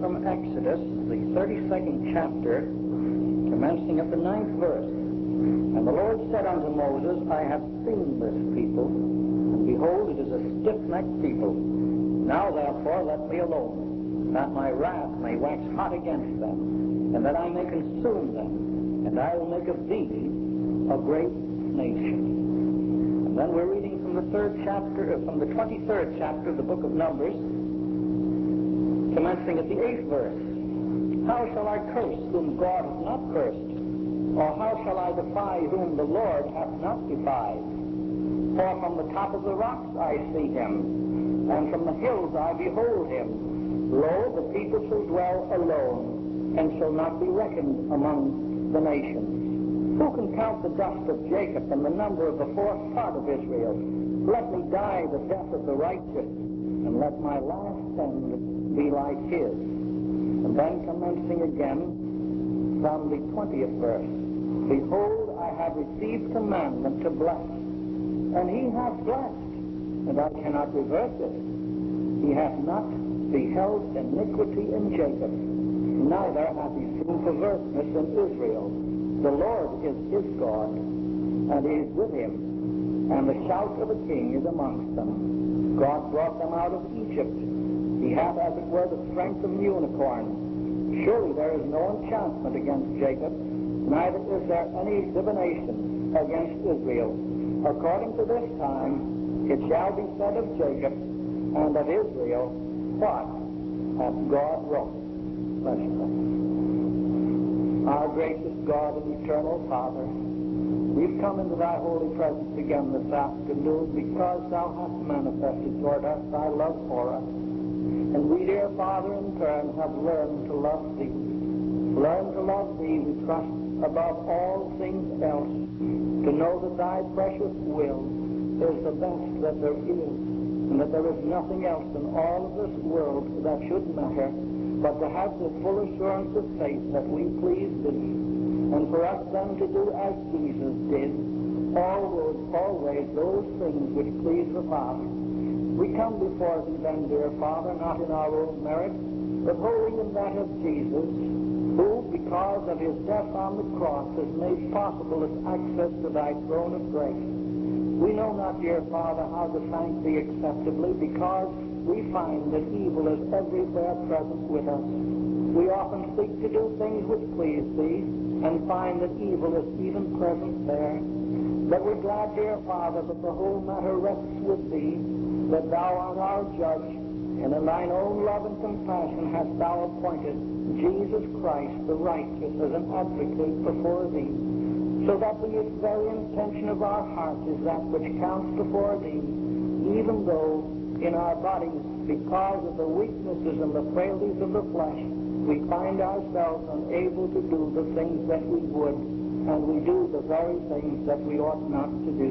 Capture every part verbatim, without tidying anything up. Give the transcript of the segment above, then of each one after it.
from Exodus, the thirty-second chapter, commencing at the ninth verse. And the Lord said unto Moses, I have seen this people, and behold, it is a stiff-necked people. Now therefore let me alone, that my wrath may wax hot against them, and that I may consume them, and I will make of thee a great nation. And then we're reading from the third chapter, from the twenty-third chapter of the book of Numbers, commencing at the eighth verse. How shall I curse whom God hath not cursed? Or how shall I defy whom the Lord hath not defied? For from the top of the rocks I see him, and from the hills I behold him. Lo, the people shall dwell alone, and shall not be reckoned among the nations. Who can count the dust of Jacob and the number of the fourth part of Israel? Let me die the death of the righteous, and let my last end be like his. And then commencing again from the twentieth verse. Behold, I have received commandment to bless, and he hath blessed, and I cannot reverse it. He hath not beheld iniquity in Jacob, neither hath he seen perverseness in Israel. The Lord is his God, and he is with him, and the shout of a king is amongst them. God brought them out of Egypt. He hath, as it were, the strength of an unicorn. Surely there is no enchantment against Jacob, neither is there any divination against Israel. According to this time, it shall be said of Jacob and of Israel, what hath God wrought? Let's pray. Our gracious God and eternal Father, we've come into thy holy presence again this afternoon because thou hast manifested toward us thy love for us. And we, dear Father, in turn have learned to love thee. Learn to love thee, we trust, above all things else, to know that thy precious will is the best that there is, and that there is nothing else in all of this world that should matter, but to have the full assurance of faith that we please thee, and for us then to do as Jesus did, always, always those things which please the Father. We come before thee then, dear Father, not in our own merit, but wholly in that of Jesus, who, because of his death on the cross, has made possible this access to thy throne of grace. We know not, dear Father, how to thank thee acceptably, because we find that evil is everywhere present with us. We often seek to do things which please thee, and find that evil is even present there. But we're glad, dear Father, that the whole matter rests with thee, that thou art our judge, and in thine own love and compassion hast thou appointed Jesus Christ the righteous as an advocate before thee, so that the very intention of our heart is that which counts before thee, even though in our bodies, because of the weaknesses and the frailties of the flesh, we find ourselves unable to do the things that we would, and we do the very things that we ought not to do.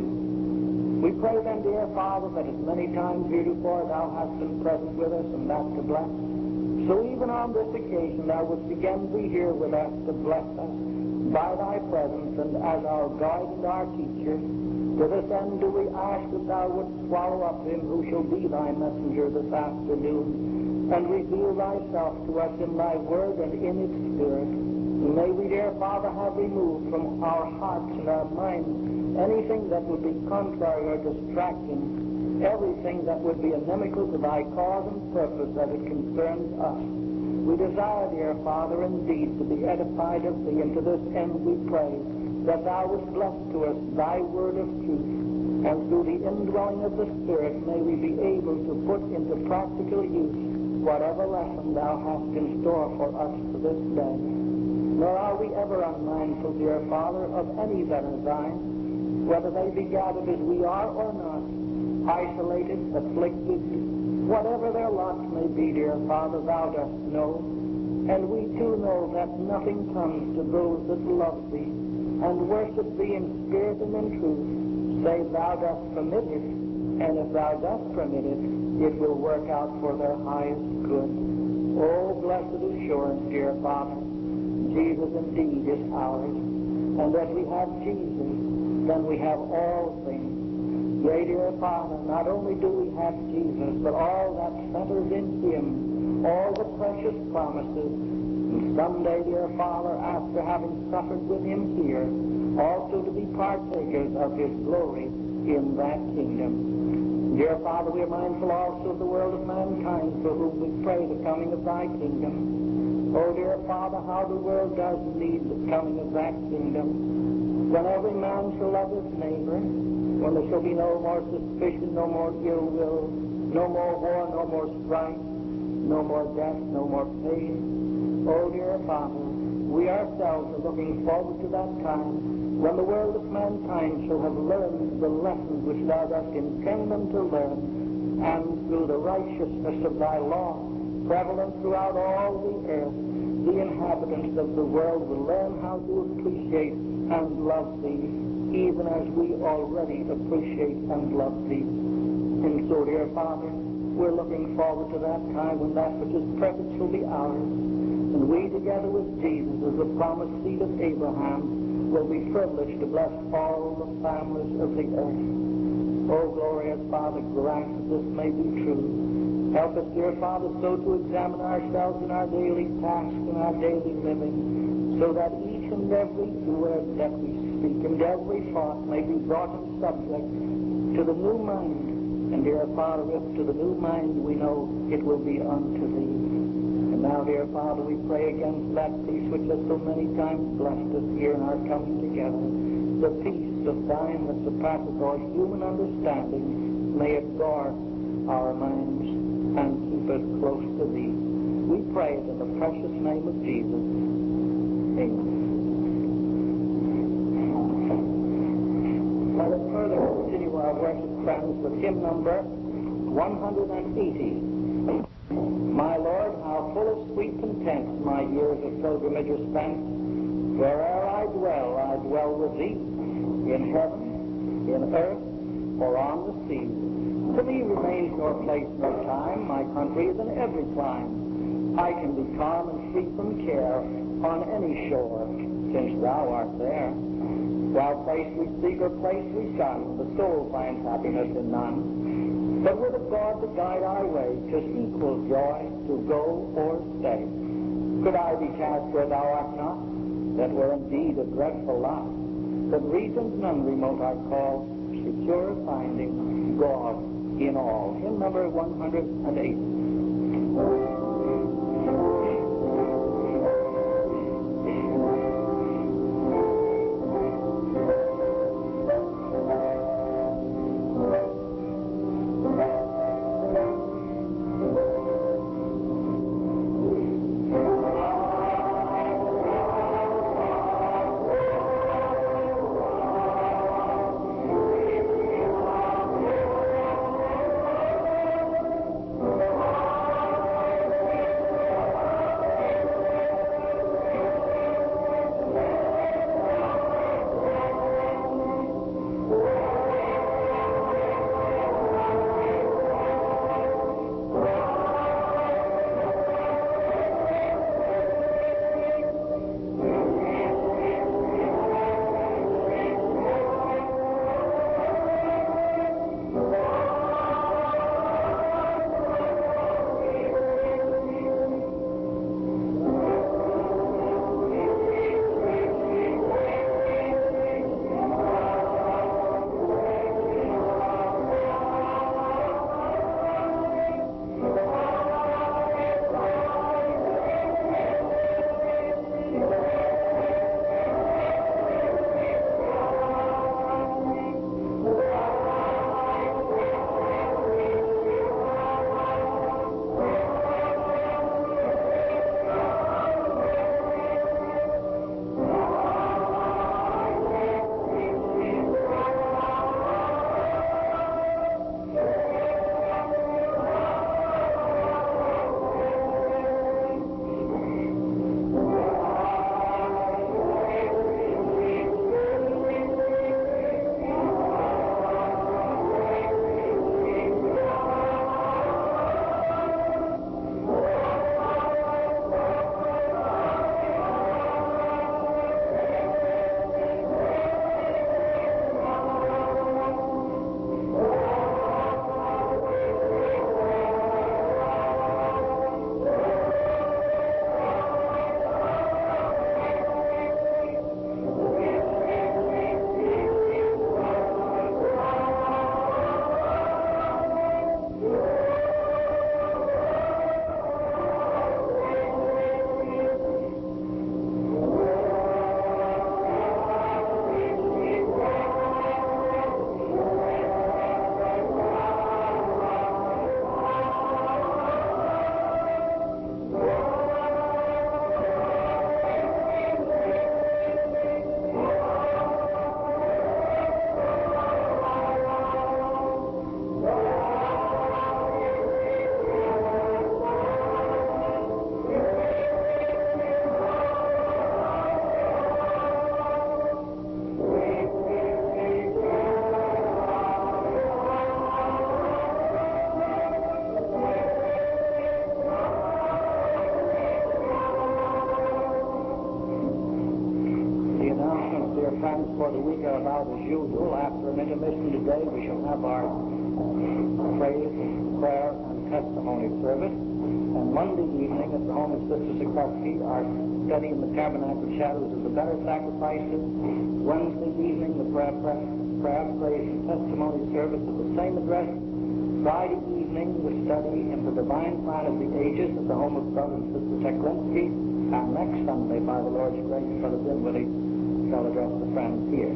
We pray then, dear Father, that as many times heretofore thou hast been present with us, and that to bless, so even on this occasion thou wouldst again be here with us to bless us by thy presence and as our guide and our teacher. To this end do we ask that thou wouldst swallow up him who shall be thy messenger this afternoon, and reveal thyself to us in thy word and in its spirit. May we, dear Father, have removed from our hearts and our minds anything that would be contrary or distracting, everything that would be inimical to thy cause and purpose as it concerns us. We desire, dear Father, indeed to be edified of thee, and to this end we pray that thou wouldst bless to us thy word of truth, and through the indwelling of the Spirit may we be able to put into practical use whatever lesson thou hast in store for us for this day. Nor are we ever unmindful, dear Father, of any that are thine, whether they be gathered as we are or not, isolated, afflicted, whatever their lot may be, dear Father, thou dost know. And we too know that nothing comes to those that love thee and worship thee in spirit and in truth, save thou dost permit it, and if thou dost permit it, it will work out for their highest good. Oh, blessed assurance, dear Father, Jesus indeed is ours, and that we have Jesus, then we have all things. Yea, dear Father, not only do we have Jesus, but all that centers in him, all the precious precious promises. And someday, dear Father, after having suffered with him here, also to be partakers of his glory in that kingdom. Dear Father, we are mindful also of the world of mankind, for whom we pray the coming of thy kingdom. Oh, dear Father, how the world does need the coming of that kingdom, when every man shall love his neighbor, when there shall be no more suspicion, no more ill will, no more war, no more strife, no more death, no more pain. Oh, dear Father, we ourselves are looking forward to that time when the world of mankind shall have learned the lessons which thou dost intend them to learn, and through the righteousness of thy law, prevalent throughout all the earth, the inhabitants of the world will learn how to appreciate and love thee, even as we already appreciate and love thee. And so, dear Father, we're looking forward to that time when that which is perfect shall be ours, and we, together with Jesus, as the promised seed of Abraham, will be privileged to bless all the families of the earth. Oh, glorious Father, grant that this may be true. Help us, dear Father, so to examine ourselves in our daily tasks and our daily living, so that each and every word that we speak and every thought may be brought in subject to the new mind. And, dear Father, if to the new mind we know it will be unto thee. And now, dear Father, we pray against that peace which has so many times blessed us here in our coming together. The peace of thine that surpasses all human understanding, may it guard our minds and keep us close to thee. We pray it in the precious name of Jesus. Amen. Let us further continue our worship, friends, with hymn number one hundred eighty. My Lord, how full of sweet content my years of pilgrimage are spent. Where'er I dwell, I dwell with thee, in heaven, in earth, or on the sea. To thee remains nor place nor time, my country is in every clime. I can be calm and free from care on any shore, since thou art there. While place we seek or place we shun, the soul finds happiness in none. But with a God to guide our way, 'tis equal joy to go or stay. Could I be cast where thou art not, that were indeed a dreadful lot. But regions none remote I call, secure finding God in all. Hymn number one hundred eight. friends, for the week are about as usual. After an intermission today, we shall have our praise, prayer, and testimony service. And Monday evening at the home of Sister Sikorsky, our study in the Tabernacle Shadows of the Better Sacrifices. Wednesday evening, the prayer, prayer, praise, and testimony service at the same address. Friday evening, the study in the Divine Plan of the Ages at the home of Brother and Sister Teklinski. And next Sunday, by the Lord's grace, Brother Dinwiddie shall address the friends here.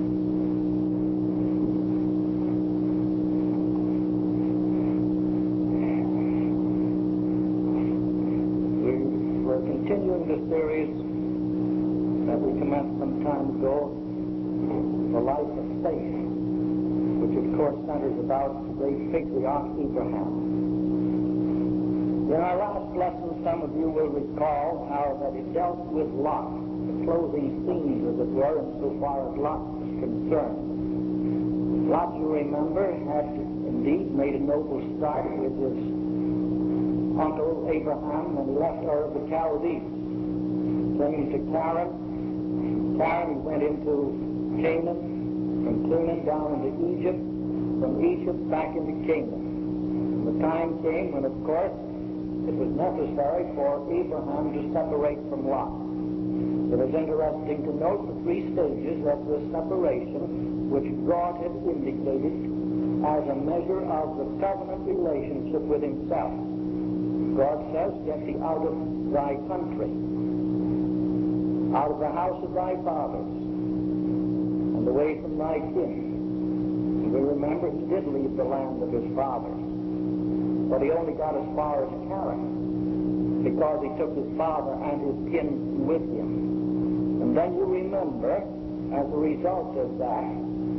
We're continuing the series that we commenced some time ago, The Life of Faith, which of course centers about the great patriarch Abraham. In our last lesson, some of you will recall how that it dealt with Lot, the closing scenes, as it were, insofar as Lot was concerned. Lot, you remember, had indeed made a noble start with his uncle Abraham when he left Ur of the Chaldees. Came to Charan. Charan, he went into Canaan, from Canaan down into Egypt, from Egypt back into Canaan. And the time came when, of course, it was necessary for Abraham to separate from Lot. It is interesting to note the three stages of this separation which God had indicated as a measure of the covenant relationship with himself. God says, get thee out of thy country, out of the house of thy fathers, and away from thy kin. And we remember he did leave the land of his fathers, but he only got as far as Charan, because he took his father and his kin with him. And then you remember, as a result of that,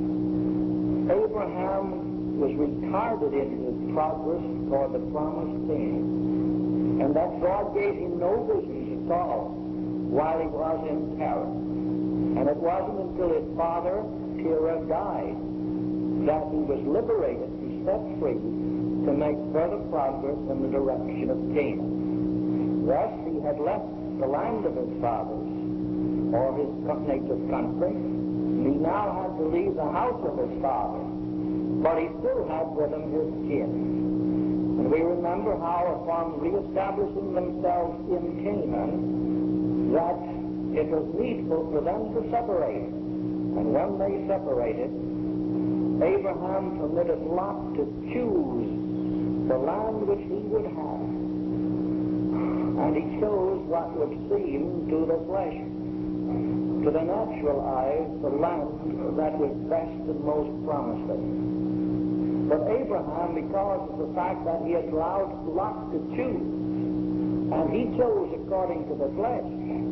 Abraham was retarded in his progress toward the promised Canaan. And that God gave him no visions at all while he was in Charan. And it wasn't until his father, Terah, died that he was liberated and set free to make further progress in the direction of Canaan. Thus, he had left the land of his fathers, or his native country, and he now had to leave the house of his father, but he still had with him his kin. And we remember how, upon reestablishing themselves in Canaan, that it was needful for them to separate. And when they separated, Abraham permitted Lot to choose the land which he would have. And he chose what would seem to the flesh, to the natural eyes, the land that was best and most promising. But Abraham, because of the fact that he had allowed Lot to choose, and he chose according to the flesh,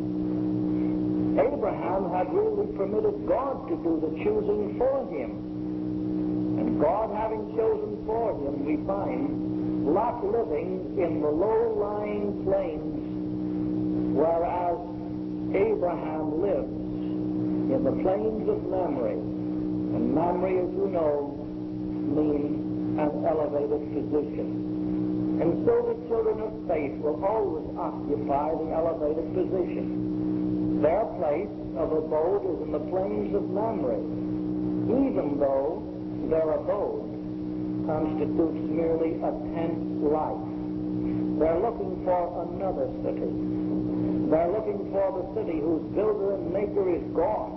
Abraham had really permitted God to do the choosing for him. And God having chosen for him, we find Lot living in the low-lying plains, whereas Abraham lives in the plains of Mamre. And Mamre, as you know, means an elevated position. And so the children of faith will always occupy the elevated position. Their place of abode is in the plains of Mamre, even though their abode constitutes merely a tent life. They're looking for another city. They're looking for the city whose builder and maker is God,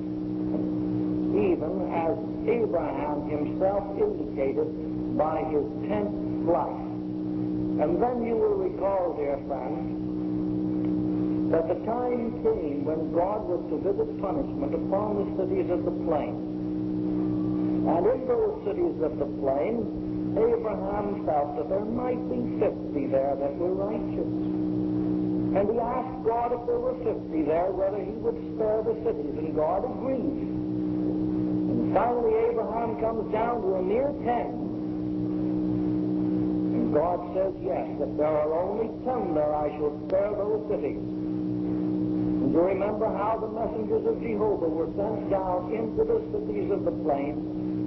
even as Abraham himself indicated by his tent life. And then you will recall, dear friends, that the time came when God was to visit punishment upon the cities of the plain. And in those cities of the plain, Abraham felt that there might be fifty there that were righteous. And he asked God if there were fifty there, whether he would spare the cities, and God agreed. And finally Abraham comes down to a mere ten. And God says, yes, if there are only ten there, I shall spare those cities. And you remember how the messengers of Jehovah were sent down into the cities of the plain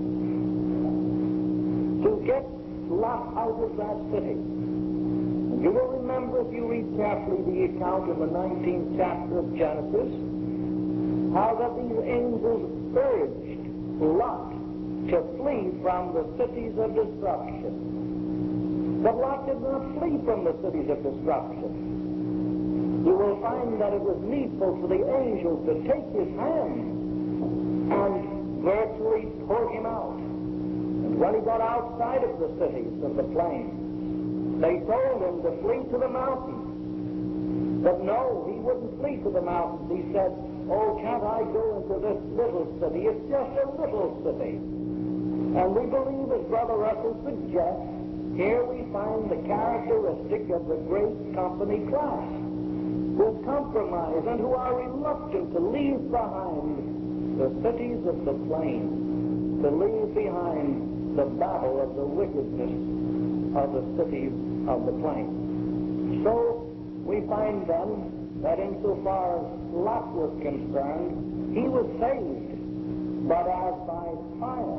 to get Lot out of that city. And you will remember, if you read carefully the account in the nineteenth chapter of Genesis, how that these angels urged Lot to flee from the cities of destruction. But Lot did not flee from the cities of destruction. You will find that it was needful for the angels to take his hand and virtually pull him out. And when he got outside of the cities of the plains, they told him to flee to the mountains. But no, he wouldn't flee to the mountains. He said, oh, can't I go into this little city? It's just a little city. And we believe, as Brother Russell suggests, here we find the characteristic of the great company class, who compromise and who are reluctant to leave behind the cities of the plain, to leave behind the babble of the wickedness of the cities of the plain. So we find then that insofar as Lot was concerned, he was saved, but as by fire.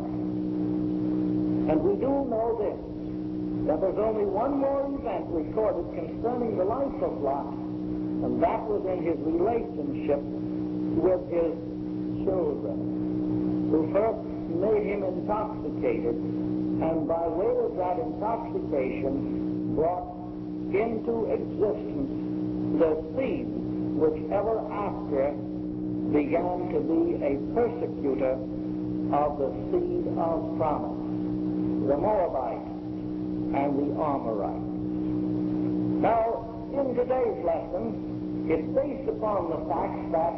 And we do know this, that there's only one more event recorded concerning the life of Lot, and that was in his relationship with his children, who first made him intoxicated, and by way of that intoxication brought into existence the seed which ever after began to be a persecutor of the seed of promise, the Moabite and the Amorite. Now, in today's lesson, it's based upon the fact that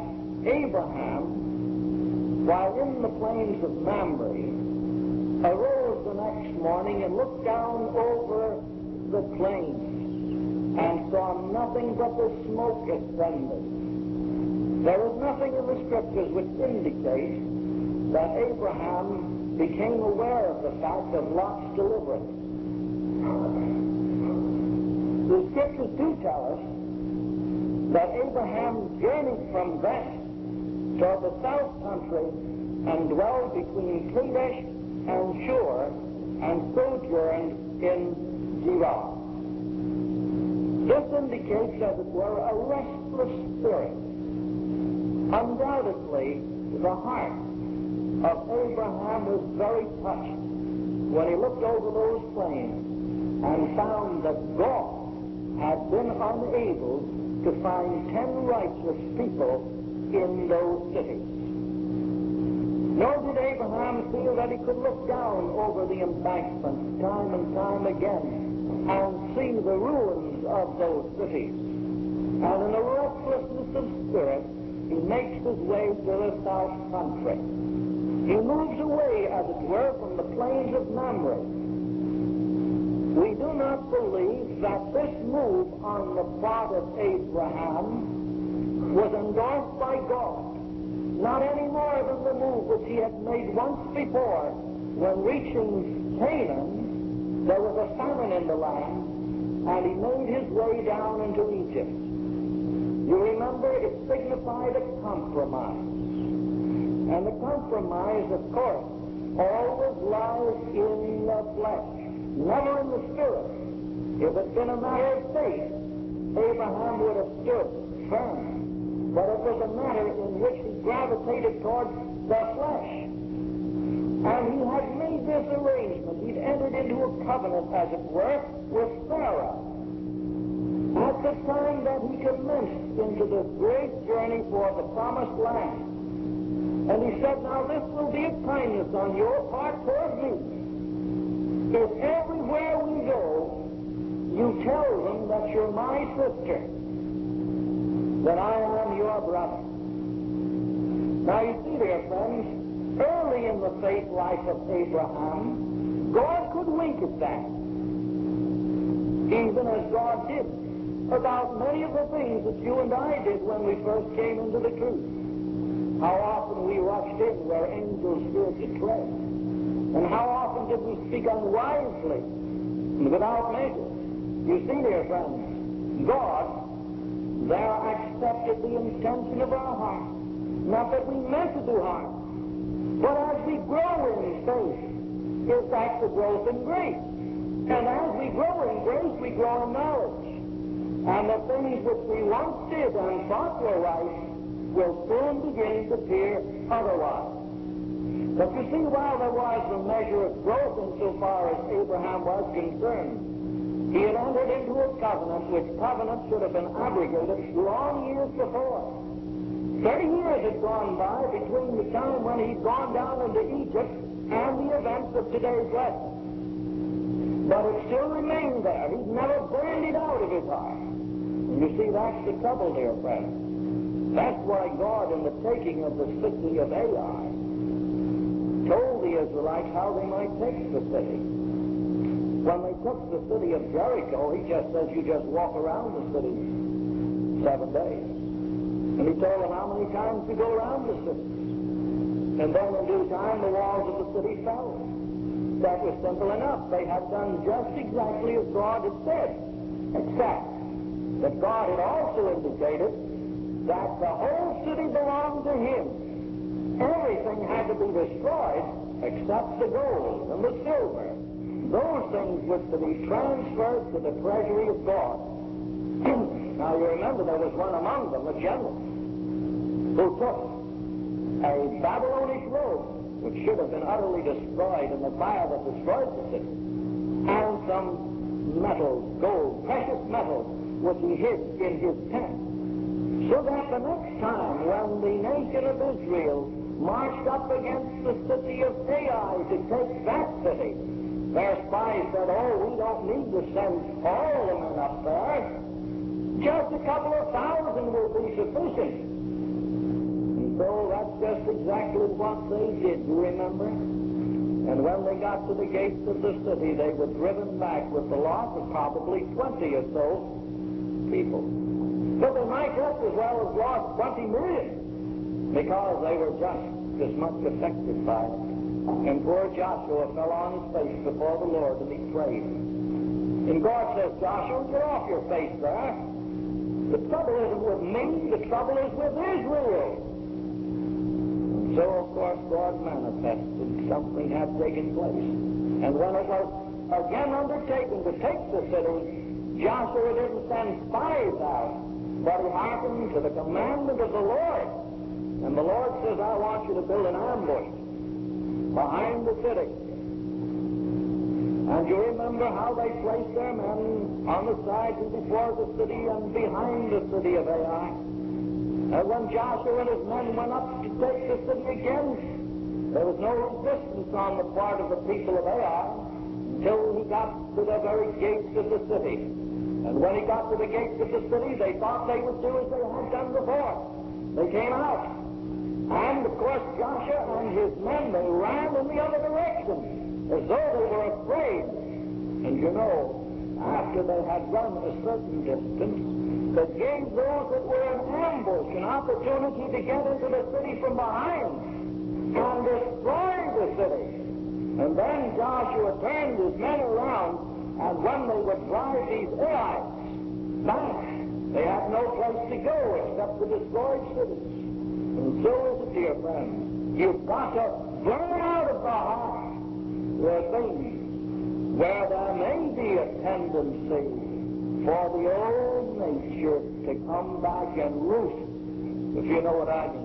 Abraham, while in the plains of Mamre, arose the next morning and looked down over the plains and saw nothing but the smoke ascending. There is nothing in the Scriptures which indicates that Abraham became aware of the fact of Lot's deliverance. The Scriptures do tell us that Abraham journeyed from west toward the south country and dwelled between Kadesh and Shur and sojourned in Gerar. This indicates, as it were, a restless spirit. Undoubtedly, the heart of Abraham was very touched when he looked over those plains and found that God had been unable to find ten righteous people in those cities. Nor did Abraham feel that he could look down over the embankments time and time again and see the ruins of those cities. And in a restlessness of spirit, he makes his way to the south country. He moves away, as it were, from the plains of Mamre. We do not believe that this move on the part of Abraham was endorsed by God, not any more than the move which he had made once before when reaching Canaan. There was a famine in the land, and he made his way down into Egypt. You remember, it signified a compromise. And the compromise, of course, always lies in the flesh, never in the spirit. If it had been a matter of faith, Abraham would have stood firm. But it was a matter in which he gravitated towards the flesh. And he had made this arrangement. He'd entered into a covenant, as it were, with Sarah. At the time that he commenced into this great journey for the promised land. And he said, now this will be a kindness on your part toward me. If everywhere we go, you tell them that you're my sister, that I am your brother. Now you see there, friends, early in the faith life of Abraham, God could wink at that. Even as God did about many of the things that you and I did when we first came into the truth. How often we rushed in where angels feared to tread. And how often did we speak unwisely and without measure. You see, dear friends, God there accepted the intention of our heart. Not that we meant to do harm, but as we grow in faith, it's like the growth in grace. And as we grow in grace, we grow in knowledge. And the things which we once did and thought were right will soon begin to appear otherwise. But you see, while there was a measure of growth insofar as Abraham was concerned, he had entered into a covenant which covenant should have been abrogated long years before. Thirty years had gone by between the time when he'd gone down into Egypt and the events of today's lesson. But it still remained there. He'd never burned it out of his heart. And you see, that's the trouble, dear friend. That's why God, in the taking of the city of Ai, told the Israelites how they might take the city. When they took the city of Jericho, he just says you just walk around the city seven days. And he told them how many times to go around the city. And then in due time, the walls of the city fell. That was simple enough. They had done just exactly as God had said, except that God had also indicated that the whole city belonged to him. Everything had to be destroyed except the gold and the silver. Those things were to be transferred to the treasury of God. Now you remember there was one among them, a general, who took a Babylonish robe, which should have been utterly destroyed in the fire that destroyed the city, and some metals, gold, precious metals, which he hid in his tent. So that the next time when the nation of Israel marched up against the city of Ai to take that city, their spies said, oh, we don't need to send all the men up there. Just a couple of thousand will be sufficient. And so that's just exactly what they did, you remember? And when they got to the gates of the city, they were driven back with the loss of probably twenty or so people. But they might just as well have lost twenty million, because they were just as much affected by it. And poor Joshua fell on his face before the Lord and he prayed. And God says, Joshua, get off your face there. The trouble isn't with me, the trouble is with Israel. And so, of course, God manifested. Something had taken place. And when it was again undertaken to take the city, Joshua didn't send spies out, but he hearkened to the commandment of the Lord. And the Lord says, I want you to build an ambush behind the city. And you remember how they placed their men on the sides and before the city and behind the city of Ai. And when Joshua and his men went up to take the city again, there was no resistance on the part of the people of Ai until he got to the very gates of the city. And when he got to the gates of the city, they thought they would do as they had done before. They came out. And, of course, Joshua and his men, they ran in the other direction, as though they were afraid. And you know, after they had run a certain distance, they gave those that were in ambush an opportunity to get into the city from behind and destroy the city. And then Joshua turned his men around, and when they would drive these Aites back, they had no place to go except the destroyed cities. And so is it, dear friends. You've got to burn out of the heart the things where there may be a tendency for the old nature to come back and roost, if you know what I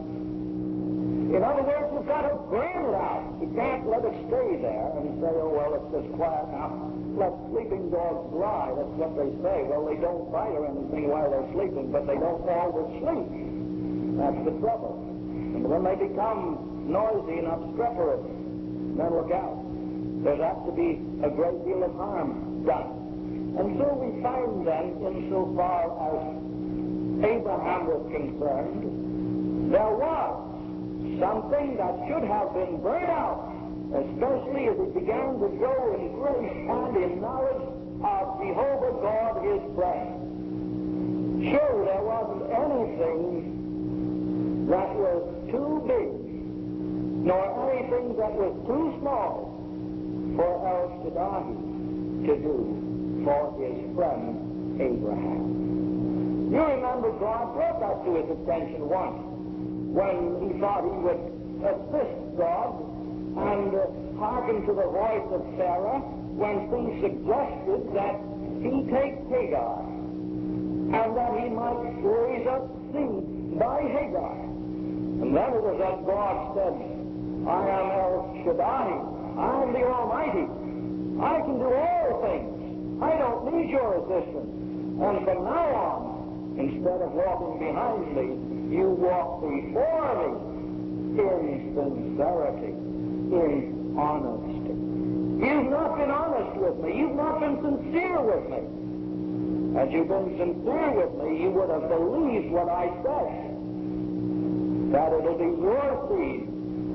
mean. In other words, you've got to burn it out. You can't let it stay there and say, oh, well, it's just quiet now. Let sleeping dogs lie. That's what they say. Well, they don't bite or anything while they're sleeping, but they don't always sleep. That's the trouble. And when they become noisy and obstreperous, then look out. There's apt to be a great deal of harm done. And so we find then, insofar as Abraham was concerned, there was something that should have been burned out, especially as it began to grow in grace and in knowledge of Jehovah God, his friend. Sure, there wasn't anything that was too big, nor anything that was too small for El Shaddai to do for his friend Abraham. You remember God brought that to his attention once when he thought he would assist God and uh, hearken to the voice of Sarah when she suggested that he take Hagar and that he might raise up seed by Hagar. And then it was that God said, I am El Shaddai. I am the Almighty. I can do all things. I don't need your assistance. And from now on, instead of walking behind me, you walk before me in sincerity, in honesty. You've not been honest with me. You've not been sincere with me. Had you been sincere with me, you would have believed what I said, that it'll be your seed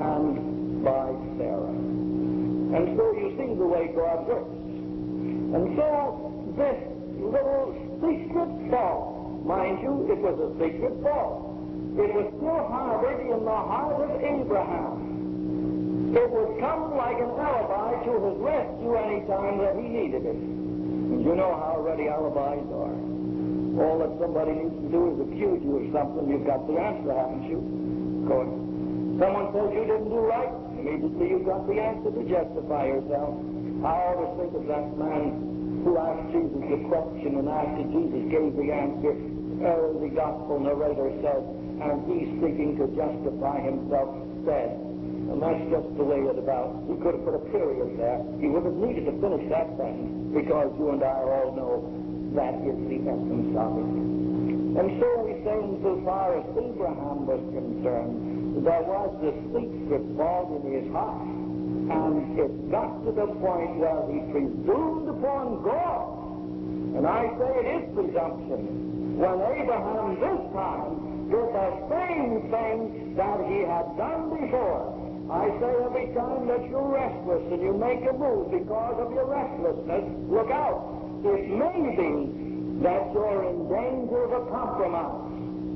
and by Sarah. And so you see the way God works. And so this little secret fall, mind you, it was a secret fall. It was still harbored in the heart of Abraham. It would come like an alibi to his rescue any time that he needed it. And you know how ready alibis are. All that somebody needs to do is accuse you of something. You've got the answer, haven't you? Of course. Someone says you didn't do right. Immediately you've got the answer to justify yourself. I always think of that man who asked Jesus the question, and after Jesus gave the answer, uh, the gospel narrator said, and he, seeking to justify himself, said, and that's just the way it about. He could have put a period there. He would have needed to finish that sentence, because you and I all know that is the essence of it. And so we say, insofar as Abraham was concerned, there was this secret vault in his heart, and it got to the point where he presumed upon God. And I say it is presumption. When Abraham this time did the same thing that he had done before. I say every time that you're restless and you make a move because of your restlessness, look out. It may be that you're in danger of a compromise.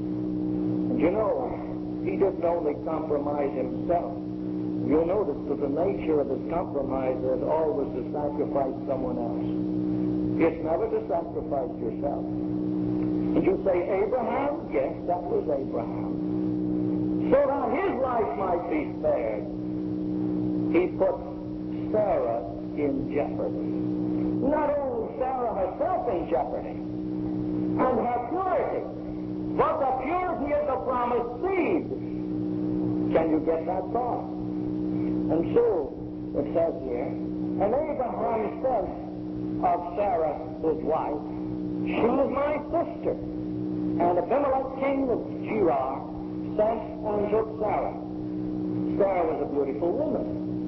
And you know, he didn't only compromise himself. You'll notice that the nature of his compromise is always to sacrifice someone else. It's never to sacrifice yourself. And you say, Abraham? Yes, that was Abraham. So that his life might be spared, he put Sarah in jeopardy. Not only Sarah herself in jeopardy, and her purity, but the purity of the promised seed. Can you get that thought? And so, it says here, and Abraham said of Sarah, his wife, she is my sister. And Abimelech, king of Gerar, sent and took Sarah. Sarah was a beautiful woman.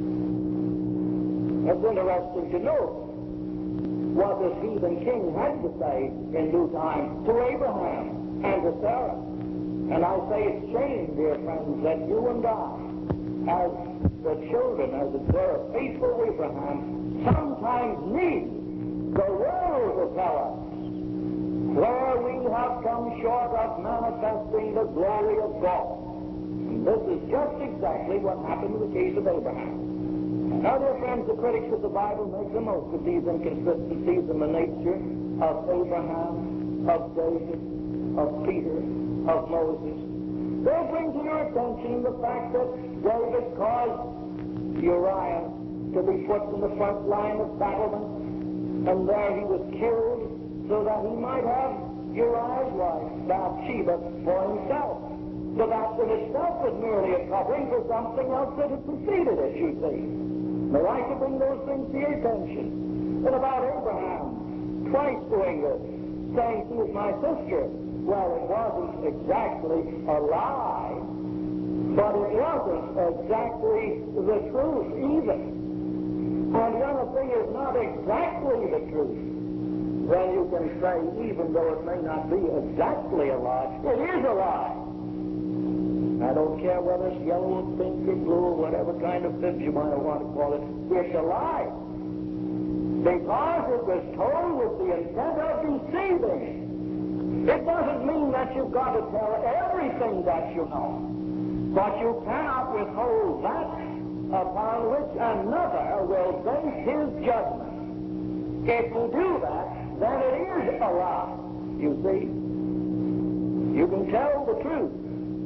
It's interesting to note what this heathen king had to say in due time to Abraham and to Sarah. And I say it's shame, dear friends, that you and I, as the children, as it were, of faithful Abraham, sometimes need the world to tell us where we have come short of manifesting the glory of God. And this is just exactly what happened in the case of Abraham. Now, dear friends, the critics of the Bible make the most of these inconsistencies in the nature of Abraham, of David, of Peter, of Moses. They bring to your attention the fact that David caused Uriah to be put in the front line of battlement, and there he was killed, so that he might have Uriah's wife, Bathsheba, for himself. So that in itself was merely a covering for something else that had preceded it, you see. And I like to bring those things to your attention. And about Abraham, twice doing this, saying she is my sister. Well, it wasn't exactly a lie, but it wasn't exactly the truth either. And when a thing is not exactly the truth, then you can say, even though it may not be exactly a lie, it is a lie. I don't care whether it's yellow or pink or blue or whatever kind of fibs you might want to call it. It's a lie. Because it was told with the intent of deceiving. It doesn't mean that you've got to tell everything that you know. But you cannot withhold that upon which another will base his judgment. If you do that, then it is a lie. You see? You can tell the truth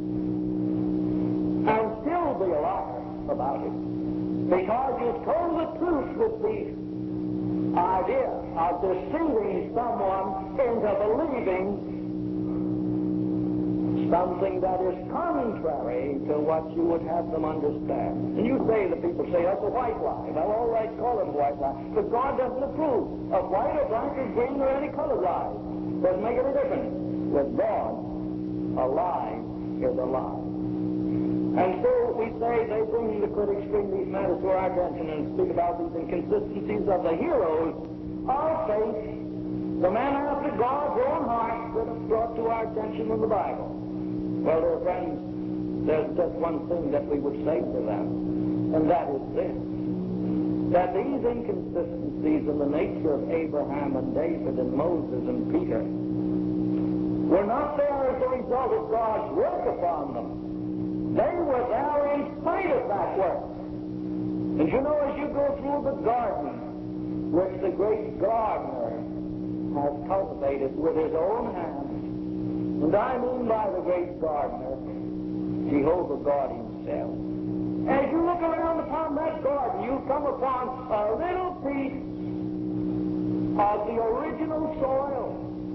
and still be a liar about it. Because you've told the truth with the idea of deceiving someone into believing something that is contrary to what you would have them understand. And you say, the people say, that's a white lie. Well, all right, call it a white lie. But God doesn't approve of white or black or green or any color lies. Doesn't make any difference. With God, a lie is a lie. And so we say they bring, the critics bring these matters to our attention and speak about these inconsistencies of the heroes of faith, the man after God's own heart that is brought to our attention in the Bible. Well, dear friends, there's just one thing that we would say to them, and that is this, that these inconsistencies in the nature of Abraham and David and Moses and Peter were not there as a result of God's work upon them. They were there in spite of that work. And you know, as you go through the garden, which the great gardener has cultivated with his own hands, and I mean by the great gardener, Jehovah God himself. As you look around upon that garden, you come upon a little piece of the original soil.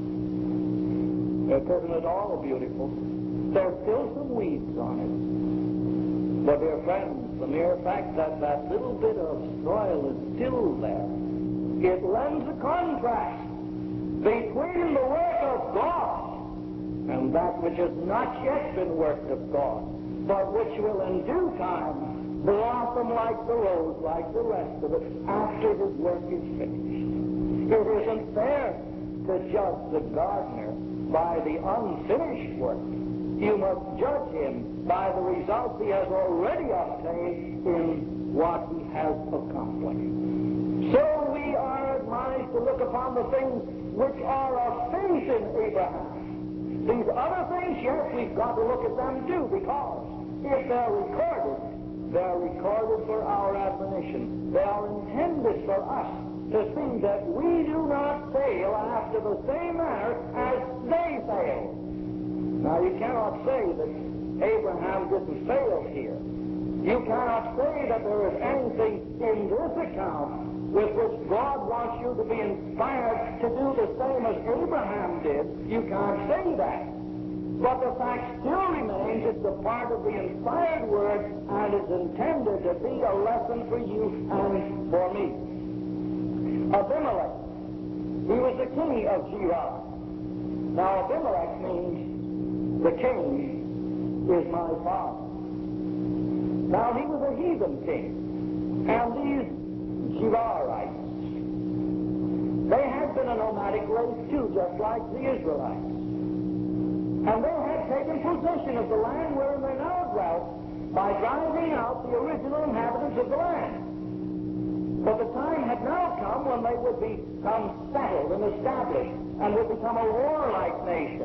It isn't at all beautiful. There's still some weeds on it. But, dear friends, the mere fact that that little bit of soil is still there, it lends a contrast between the work of God and that which has not yet been worked of God, but which will in due time blossom like the rose, like the rest of it, after his work is finished. It isn't fair to judge the gardener by the unfinished work. You must judge him by the results he has already obtained in what he has accomplished. So we are admonished to look upon the things which are of faith in Abraham. These other things, yes, we've got to look at them too, because if they're recorded, they're recorded for our admonition. They are intended for us to see that we do not fail after the same manner as they failed. Now, you cannot say that Abraham didn't fail here. You cannot say that there is anything in this account with which God wants you to be inspired to do the same as Abraham did. You can't say that. But the fact still remains, it's a part of the inspired word, and it's intended to be a lesson for you and for me. Abimelech, he was the king of Gerar. Now, Abimelech means the king is my father. Now, he was a heathen king, and these Gerarites, they had been a nomadic race too, just like the Israelites. And they had taken possession of the land wherein they now dwelt by driving out the original inhabitants of the land. But the time had now come when they would become settled and established and would become a warlike nation.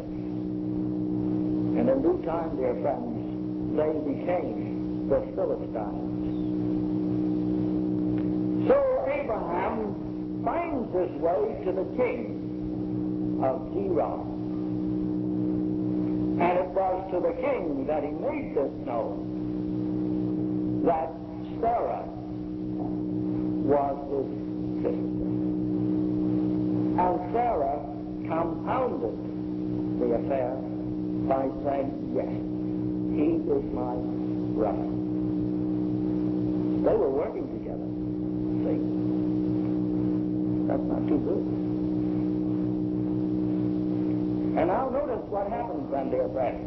And in due time, dear friends, they became the Philistines. So Abraham finds his way to the king of Gerar. And it was to the king that he made this known, that Sarah was his sister. And Sarah compounded the affair by saying, yes, he is my brother. They were working together. See? That's not too good. And now notice what happens then, dear friends.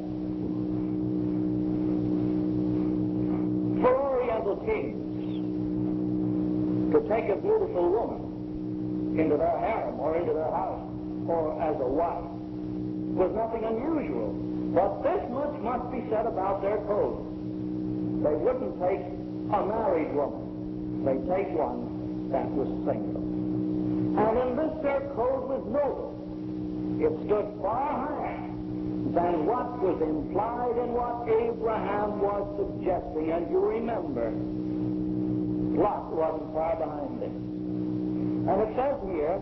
For Oriental kings to take a beautiful woman into their harem or into their house or as a wife was nothing unusual. But this much must be said about their code. They wouldn't take a married woman. They'd take one that was single. And in this their code was noble. It stood far higher than what was implied in what Abraham was suggesting. And you remember, Lot wasn't far behind it. And it says here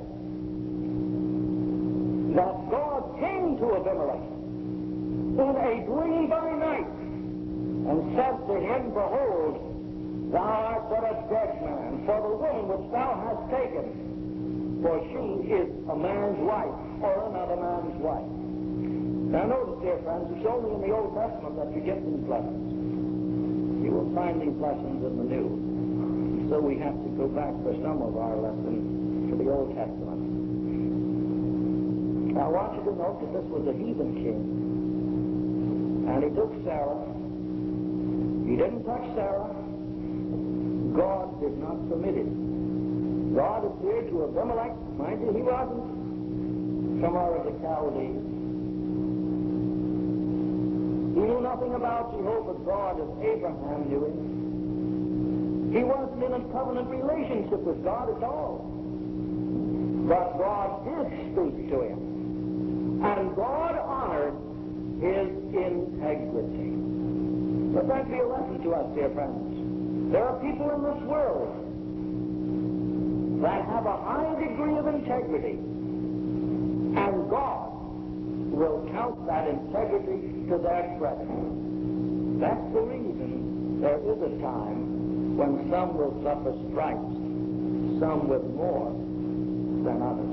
that God came to Abimelech in a dream by night and said to him, behold, thou art but a dead man, for the woman which thou hast taken, for she is a man's wife, or another man's wife. Now notice, dear friends, it's only in the Old Testament that you get these lessons. You will find these lessons in the New. So we have to go back for some of our lessons to the Old Testament. Now I want you to note that this was a heathen king. And he took Sarah. He didn't touch Sarah. God did not permit it. God appeared to Abimelech. Mind you, he wasn't from out of the Chaldees. He knew nothing about Jehovah God as Abraham knew him. He wasn't in a covenant relationship with God at all. But God did speak to him. And God honored his integrity. Let that be a lesson to us, dear friends. There are people in this world that have a high degree of integrity. And God will count that integrity to their credit. That's the reason there is a time when some will suffer stripes, some with more than others.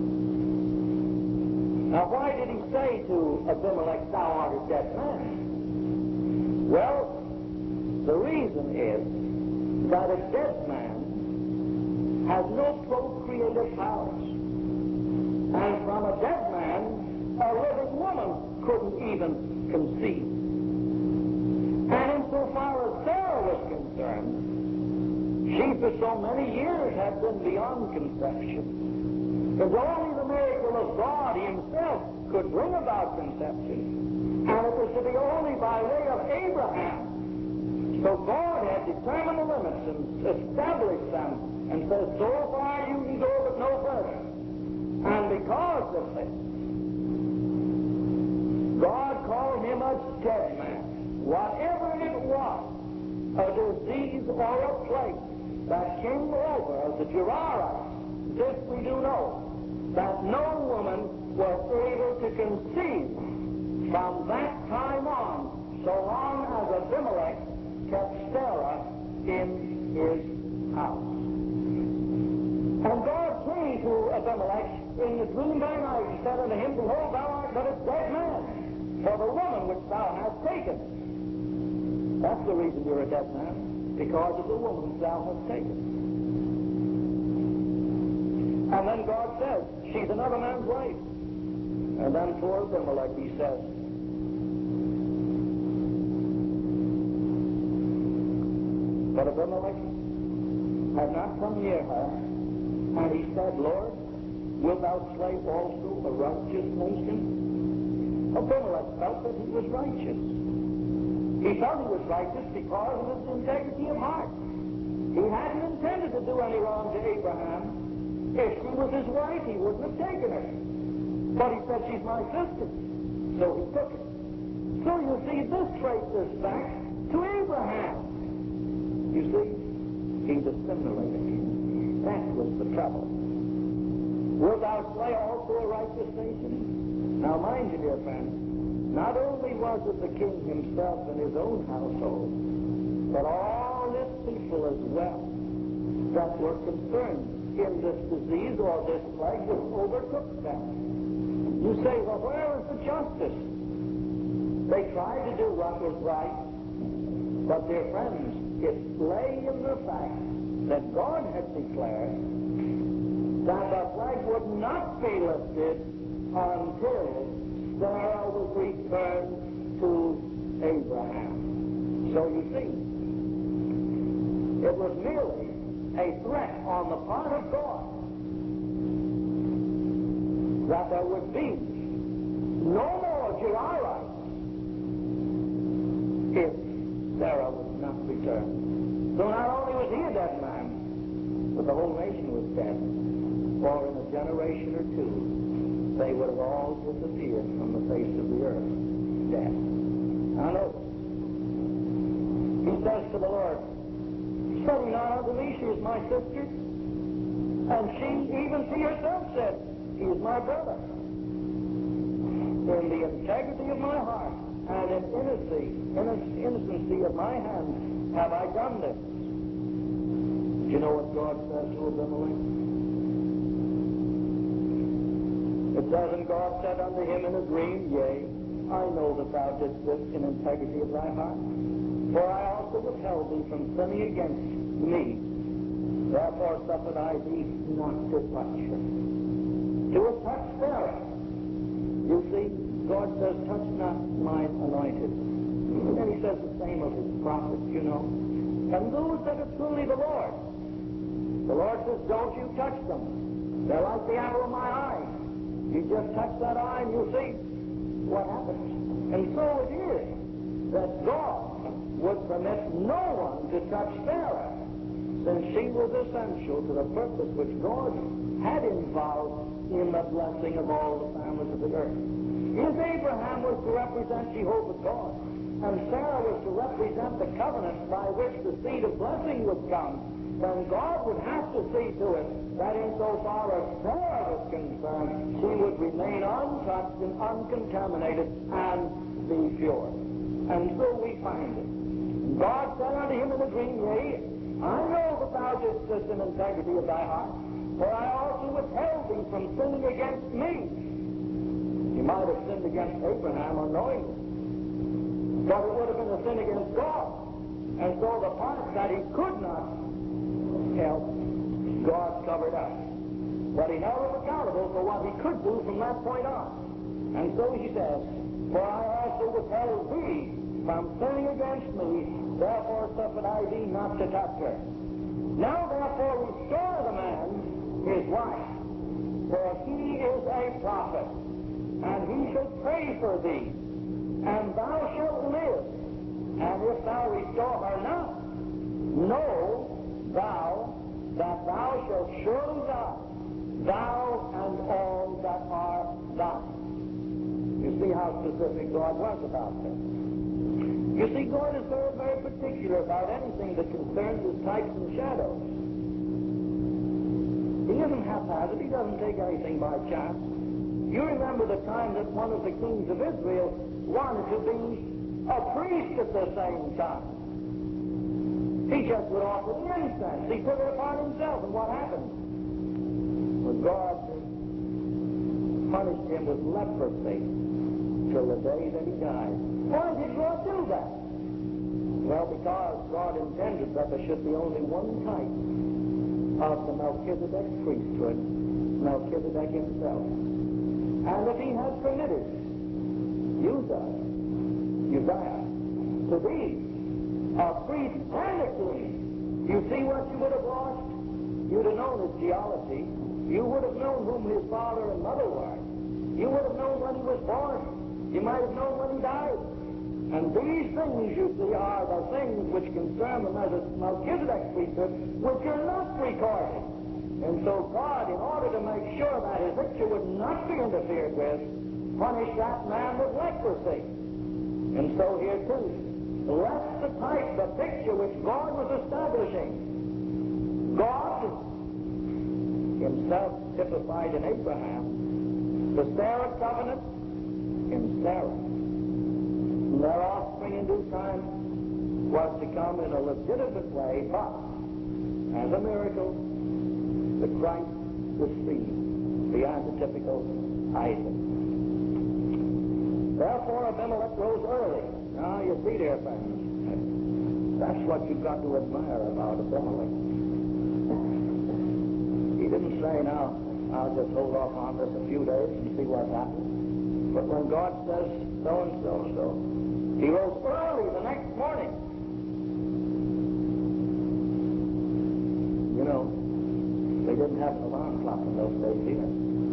Now, why did he say to Abimelech, thou art a dead man? Well, the reason is that a dead man has no procreative powers. And from a dead man, a living woman couldn't even conceive. And insofar as Sarah was concerned, she for so many years had been beyond conception. It's only the miracle of God himself could bring about conception. And it was to be only by way of Abraham. So God had determined the limits and established them and says, so far you can go, but no further. And because of this, God called him a dead man. Whatever it was, a disease or a plague that came over the Gerarites, this we do know, that no woman was able to conceive from that time on, so long as Abimelech kept Sarah in his house. And God came to Abimelech in the dream by night and said unto him, behold, thou art but a dead man, for the woman which thou hast taken. That's the reason you're a dead man, because of the woman which thou hast taken. And then God says, she's another man's wife. And then to Abimelech he says, but Abimelech had not come near her, and he said, Lord, wilt thou slay also a righteous nation? Abimelech felt that he was righteous. He felt he was righteous because of his integrity of heart. He hadn't intended to do any wrong to Abraham. If she was his wife, he wouldn't have taken her. But he said, she's my sister. So he took her. So you see, this traces back to Abraham. You see, he dissimulated. That was the trouble. Wilt thou slay also a righteous nation? Now mind you, dear friends, not only was it the king himself and his own household, but all his people as well that were concerned in this disease or this plague which overtook them. You say, well, where is the justice? They tried to do what was right, but dear friends, it lay in the fact that God had declared that the plague would not be lifted until Sarah was returned to Abraham. So you see, it was merely a threat on the part of God that there would be no more Gerarites if Sarah was not returned. So not only was he a dead man, but the whole nation was dead. For in a generation or two, they would have all disappeared from the face of the earth. Dead. Now notice, he says to the Lord, said he not unto me, she is my sister? And she, even she herself said, he is my brother. In the integrity of my heart and in innocency, innocency of my hands have I done this. Do you know what God says to Abimelech? It says, and God said unto him in a dream, Yea, I know that thou didst this in integrity of thy heart. For I also withheld thee from sinning against me. Therefore suffered I thee not to touch her. To have touched Sarah. You see, God says, touch not mine anointed. And then he says the same of his prophets, you know. And those that are truly the Lord. The Lord says, don't you touch them. They're like the apple of my eye. You just touch that eye and you see what happens. And so it is that God would permit no one to touch Sarah, since she was essential to the purpose which God had involved in the blessing of all the families of the earth. If Abraham was to represent Jehovah God, and Sarah was to represent the covenant by which the seed of blessing would come, then God would have to see to it that insofar as Sarah was concerned, she would remain untouched and uncontaminated and be pure. And so we find it. God said unto him in a dream, Yea, I know that thou didst this in integrity of thy heart, for I also withheld thee from sinning against me. He might have sinned against Abraham unknowingly, but it would have been a sin against God. And so the part that he could not help, God covered up. But he held him accountable for what he could do from that point on. And so he says, for I also withheld thee from sinning against me, therefore suffered I thee not to touch her. Now therefore restore the man his wife, for he is a prophet, and he shall pray for thee, and thou shalt live. And if thou restore her not, know thou that thou shalt surely die, thou and all that are thine. You see how specific God was about this. You see, God is very, very particular about anything that concerns his types and shadows. He isn't haphazard. He doesn't take anything by chance. You remember the time that one of the kings of Israel wanted to be a priest at the same time. He just would offer the incense. He put it upon himself, and what happened? Well, God punished him with leprosy till the day that he died. Why did God do that? Well, because God intended that there should be only one type of the Melchizedek priesthood, Melchizedek himself. And if he had permitted Uzziah, Uzziah to be a priest and a king, you see what you would have lost? You'd have known his geology. You would have known whom his father and mother were. You would have known when he was born. You might have known when he died. And these things, you see, are the things which concern the Melchizedek priesthood, which are not recorded. And so God, in order to make sure that his picture would not be interfered with, punished that man with leprosy. And so here too, that's the type, the picture which God was establishing. God himself typified in Abraham, the Sarah covenant in Sarah. And their offspring in due time was to come in a legitimate way, but as a miracle, the Christ, the seed, the antitypical Isaac. Therefore Abimelech rose early. Now you see, dear friends, that's what you've got to admire about Abimelech. He didn't say, now, I'll just hold off on this a few days and see what happens. But when God says so and so and so, he rose early the next morning. You know, they didn't have an alarm clock in those days either.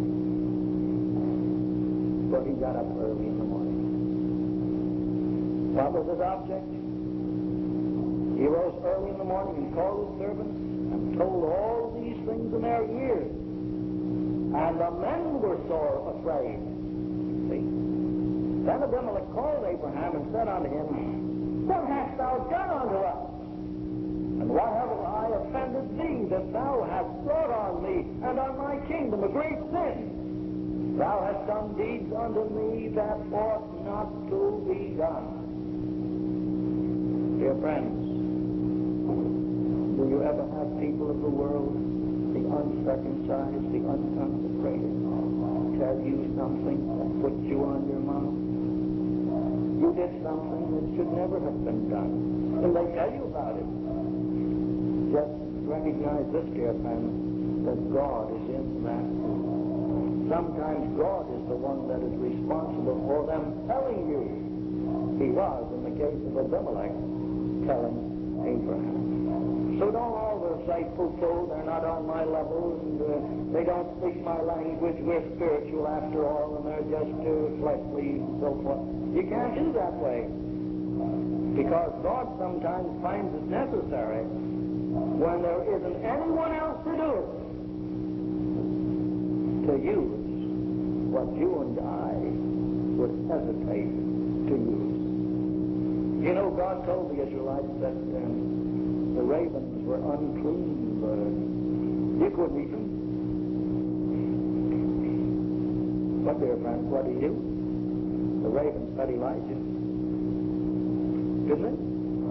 But he got up early in the morning. What was his object? He rose early in the morning and called his servants and told all these things in their ears. And the men were sore afraid. See? Then Abimelech called Abraham and said unto him, What hast thou done unto us? And what have I offended thee, that thou hast brought on me and on my kingdom a great sin? Thou hast done deeds unto me that ought not to be done. Dear friends, do you ever have people of the world the uncircumcised, the unconsecrated, tell you something that puts you on your mouth? You did something that should never have been done, and they tell you about it. Just recognize this, dear friend, that God is in that too. Sometimes God is the one that is responsible for them telling you. He was, in the case of Abimelech, telling Abraham. So don't always say, poo-poo, they're not on my level, and uh, they don't speak my language, we're spiritual after all, and they're just uh, fleshly and so forth. You can't do that way. Because God sometimes finds it necessary, when there isn't anyone else to do it, to use what you and I would hesitate to use. You know, God told the Israelites that um, the ravens were unclean birds. You couldn't eat them. But, dear friends, what did he do? The ravens fed Elijah. Didn't they?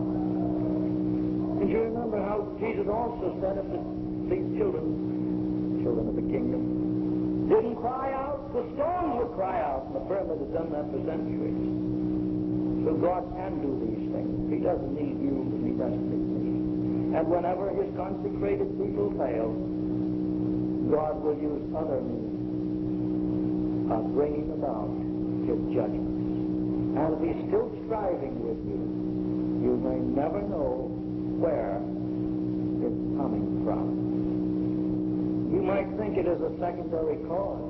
And you remember how Jesus also said if the, these children, children of the kingdom, didn't cry out, the stones would cry out. And the pyramid has done that for centuries. So God can do these things. He doesn't need you, and he doesn't need me. And whenever his consecrated people fail, God will use other means of bringing about his judgments. And if he's still striving with you, you may never know where it's coming from. You might think it is a secondary cause.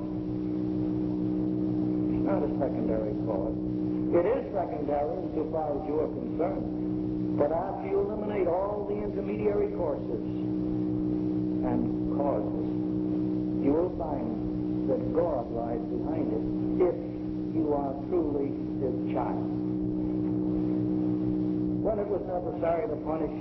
It's not a secondary cause. It is secondary insofar as you are concerned. But after you eliminate all the intermediary courses and causes, you will find that God lies behind it if you are truly his child. When it was necessary to punish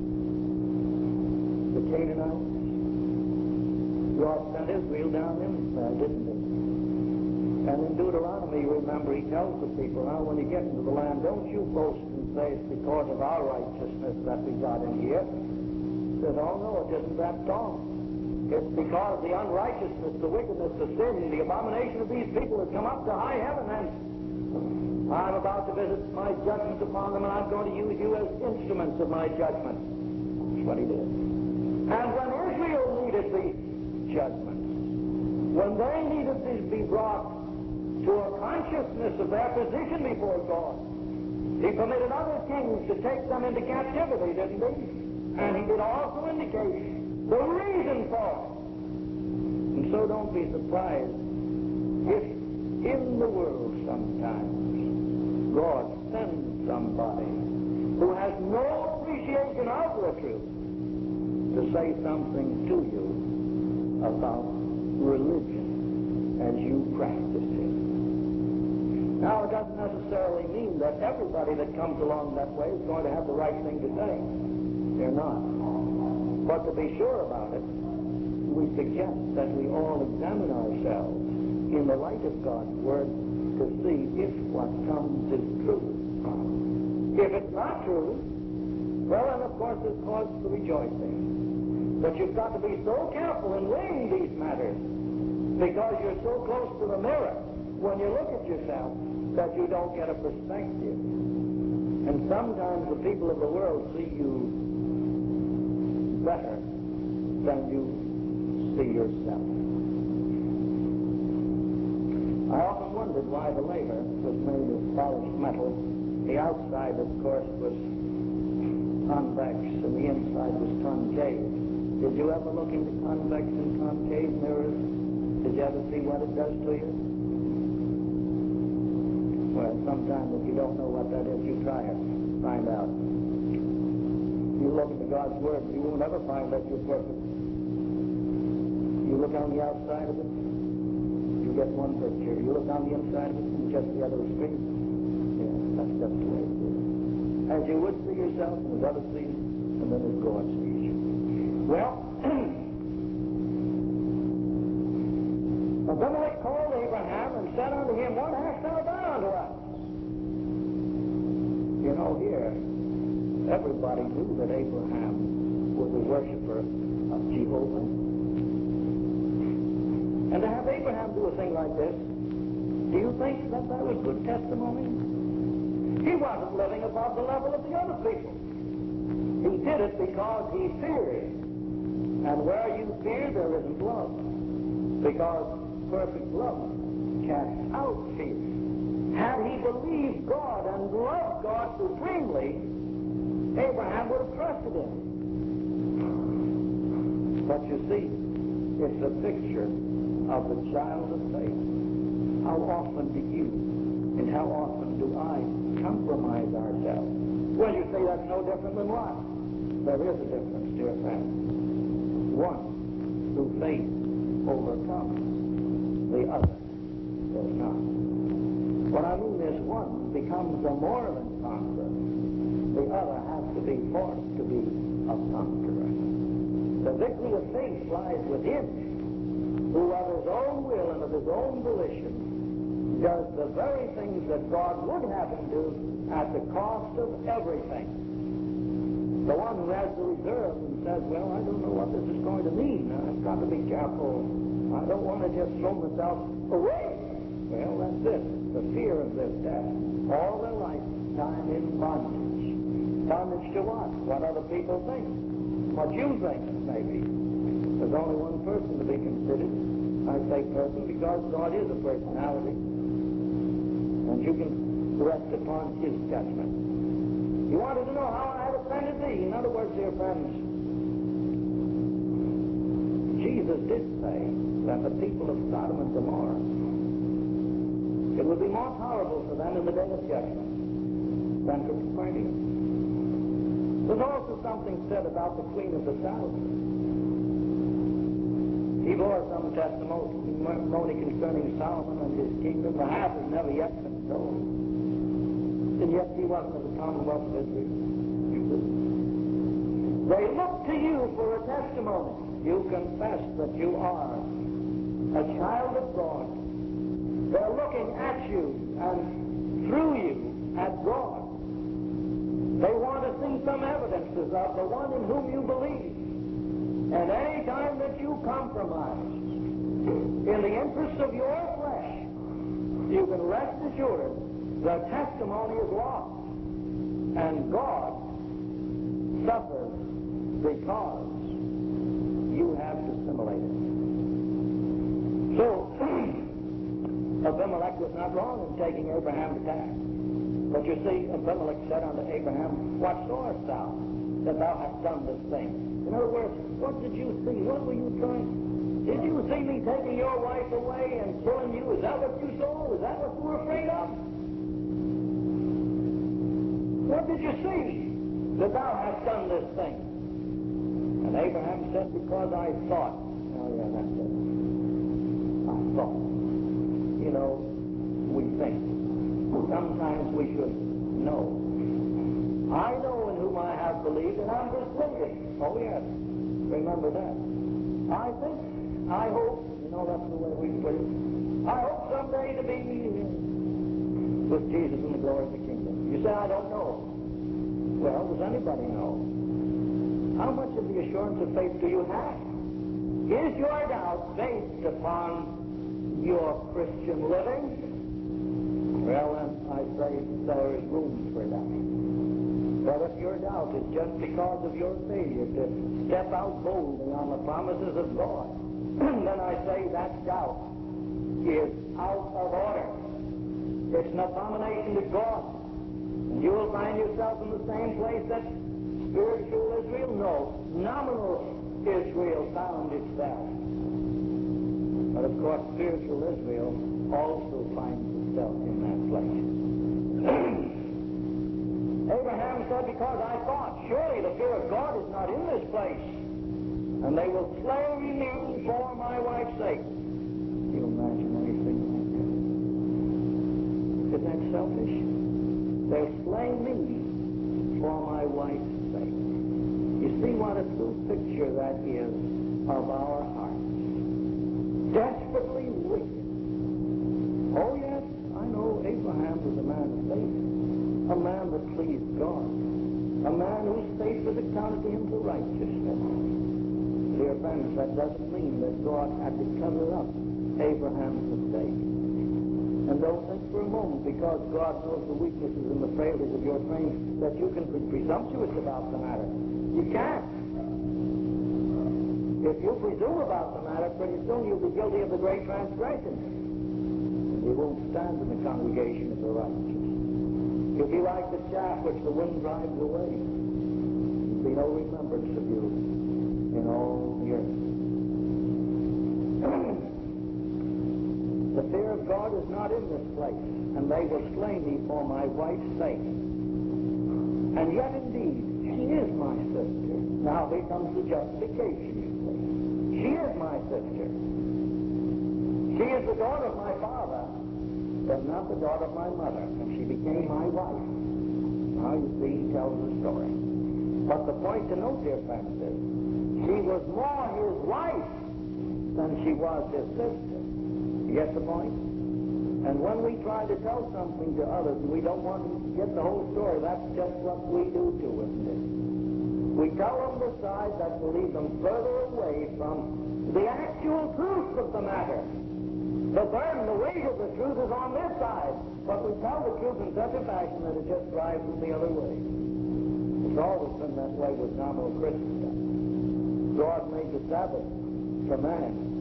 the Canaanites, God sent Israel down in there, didn't he? And in Deuteronomy, remember, he tells the people, now when you get into the land, don't you boast and say it's because of our righteousness that we got in here. He says, oh no, it isn't that at all. It's because the unrighteousness, the wickedness, the sin, the abomination of these people has come up to high heaven, and I'm about to visit my judgment upon them, and I'm going to use you as instruments of my judgment. That's what he did. And when Israel needed these judgments, when they needed to be brought to a consciousness of their position before God, he permitted other kings to take them into captivity, didn't he? And he did also indicate the reason for it. And so don't be surprised if in the world sometimes God sends somebody who has no appreciation of the truth to say something to you about religion as you practice it. Now, it doesn't necessarily mean that everybody that comes along that way is going to have the right thing to say. They're not. But to be sure about it, we suggest that we all examine ourselves in the light of God's Word to see if what comes is true. If it's not true, well, then, of course, there's cause for rejoicing. But you've got to be so careful in weighing these matters because you're so close to the mirror when you look at yourself that you don't get a perspective. And sometimes the people of the world see you better than you see yourself. I often wondered why the laver was made of polished metal. The outside, of course, was convex and the inside was concave. Did you ever look into convex and concave mirrors? Did you ever see what it does to you? Well, sometimes if you don't know what that is, you try it. Find out. You look into God's Word, you will never find that you're perfect. You look on the outside of it, you get one picture. You look on the inside of it, and just the other extreme. Yeah, that's just the way it is. As you would see yourself, and as others see you, and then as God sees you. Well, Abimelech called Abraham and said unto him, what hast thou done unto us? You know, here, everybody knew that Abraham was a worshiper of Jehovah. And to have Abraham do a thing like this, do you think that that was good testimony? He wasn't living above the level of the other people. He did it because he feared. And where you fear, there isn't love. Because perfect love casts out fear. Had he believed God and loved God supremely, Abraham would have trusted him. But you see, it's a picture of the child of faith. How often do you and how often do I compromise ourselves? Well, you say that's no different than what? There is a difference, dear friend. One, through faith, overcomes. The other does not. What I mean is one becomes a more than conqueror. The other has to be forced to be a conqueror. The victory of faith lies within, who of his own will and of his own volition does the very things that God would have him do at the cost of everything. The one who has the reserve and says, well, I don't know what this is going to mean. I've got to be careful. I don't want to just throw myself away. Well, that's it. The fear of this death. All their lifetime in bondage. Bondage to what? What other people think. What you think, maybe. There's only one person to be considered. I say person because God is a personality. And you can rest upon his judgment. You wanted to know how I had offended thee. In other words, dear friends, Jesus did say that the people of Sodom and Gomorrah, it would be more tolerable for them in the day of judgment than for Capernaum. There's also something said about the Queen of the South. He bore some testimony concerning Solomon and his kingdom. The half has never yet been told. And yet he wasn't of the Commonwealth of Israel. They look to you for a testimony. You confess that you are a child of God. They're looking at you and through you at God. They want to see some evidences of the one in whom you believe. And any time that you compromise in the interests of your flesh, you can rest assured the testimony is lost. And God suffers because you have assimilated. So, Abimelech was not wrong in taking Abraham to task. But you see, Abimelech said unto Abraham, what sawest thou that thou hast done this thing? In other words, what did you see? What were you trying? Did you see me taking your wife away and killing you? Is that what you saw? Is that what you were afraid of? What did you see that thou hast done this thing? And Abraham said, because I thought. Oh yeah, that's it. I thought. You know, we think. Sometimes we should know. I know in whom I have believed, and I'm persuaded. Oh yes, remember that. I think, I hope, you know that's the way we put it, I hope someday to be with Jesus in the glory of the kingdom. You say, I don't know. Well, does anybody know? How much of the assurance of faith do you have? Is your doubt based upon your Christian living? Well, then, I say there is room for that. But if your doubt is just because of your failure to step out boldly on the promises of God, then I say that doubt is out of order. It's an abomination to God. And you will find yourself in the same place that spiritual Israel, no, nominal Israel found itself. But of course, spiritual Israel also finds itself in that place. Abraham said, because I thought, surely the fear of God is not in this place, and they will slay me for my wife's sake. Can you imagine anything like that? Isn't that selfish? They'll slay me for my wife's sake. You see what a true picture that is of our hearts. Desperately wicked. Oh yes, I know Abraham was a man of faith, a man that pleased God, a man whose faith was accounted to him for righteousness. Dear friends, that doesn't mean that God had to cover up Abraham's mistake. And don't think for a moment, because God knows the weaknesses and the frailties of your frame, that you can be presumptuous about the matter. You can't. If you presume about the matter, pretty soon you'll be guilty of the great transgression. And you won't stand in the congregation of the righteous. You'll be like the chaff which the wind drives away. There'll be no remembrance of you in all the earth. The fear of God is not in this place, and they will slay me for my wife's sake. And yet, indeed, she is my sister. Now here comes the justification, you see. She is my sister. She is the daughter of my father, but not the daughter of my mother, and she became my wife. Now, you see, he tells the story. But the point to note, dear friends, is she was more his wife than she was his sister. You get the point? And when we try to tell something to others and we don't want to get the whole story, that's just what we do too, isn't it? We tell them the side that will lead them further away from the actual truth of the matter. The burden, the weight of the truth is on this side, but we tell the truth in such a fashion that it just drives them the other way. It's always been that way with nominal Christendom. God made the Sabbath for man.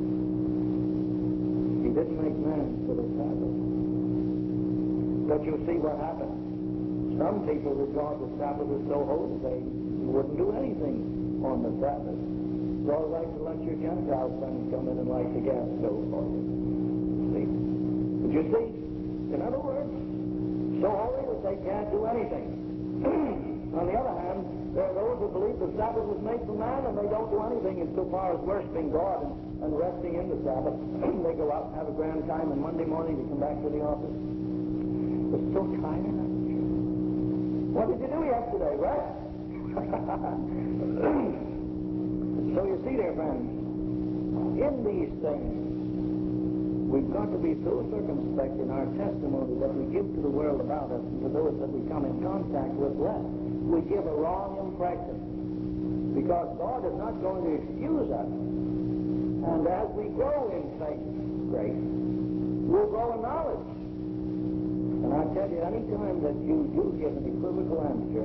He didn't make man for the Sabbath. But you see what happened. Some people regard the Sabbath as so holy they wouldn't do anything on the Sabbath. It's all right to let your Gentile friends come in and light the gas stove for you. See? But you see, in other words, so holy that they can't do anything. On the other hand, there are those who believe the Sabbath was made for man and they don't do anything insofar as worshiping God and, and resting in the Sabbath. They go out and have a grand time, and Monday morning they come back to the office. They're so tired. What did you do yesterday? Rest? So you see, dear friends, in these things, we've got to be so circumspect in our testimony that we give to the world about us and to those that we come in contact with, lest we give a wrong impression. Because God is not going to excuse us. And as we grow in faith, grace, we'll grow in knowledge. And I tell you, any time that you do give an equivocal answer,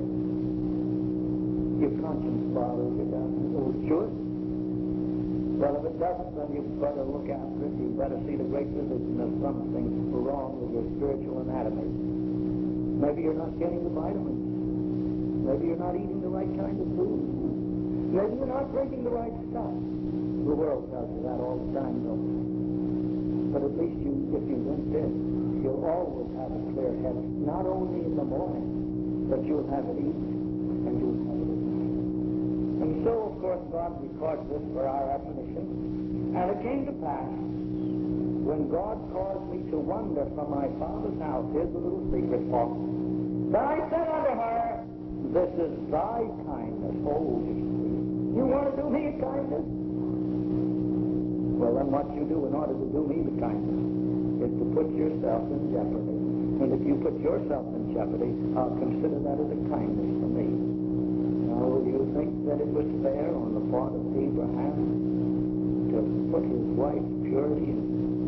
your conscience bothers you down. Oh, it should. Well, if it doesn't, then you better look after it. You better see the great physician of something wrong with your spiritual anatomy. Maybe you're not getting the vitamins. Maybe you're not eating the right kind of food. Maybe you're not drinking the right stuff. The world tells you that all the time, though. But at least you, if you drink this, you'll always have a clear head, not only in the morning, but you'll have it evening, and you'll have it at night. And so, of course, God records this for our admonition. And it came to pass, when God caused me to wander from my father's house, here's a little secret, Paul, that I said unto her, this is thy kindness. Oh, you want to do me a kindness? Well, then what you do in order to do me the kindness is to put yourself in jeopardy. And if you put yourself in jeopardy, I'll consider that as a kindness for me. Now, will you think that it was fair on the part of Abraham to put his wife's purity in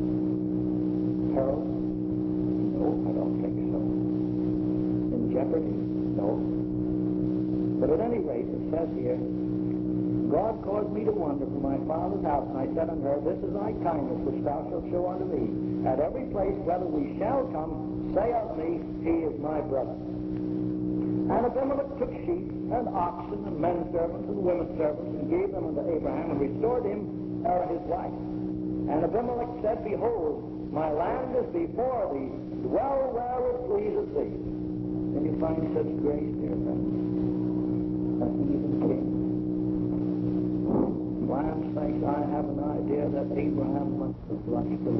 peril? No, I don't think so. In jeopardy? No. But at any rate, it says here, God caused me to wander from my father's house, and I said unto her, this is thy kindness which thou shalt show unto me. At every place whether we shall come, say of me, he is my brother. And Abimelech took sheep and oxen and men servants and women servants and gave them unto Abraham and restored him uh, his wife. And Abimelech said, behold, my land is before thee, dwell where it pleaseth thee. And you find such grace, dear friends, that even king. Land's sakes, I have an idea that Abraham must have liked the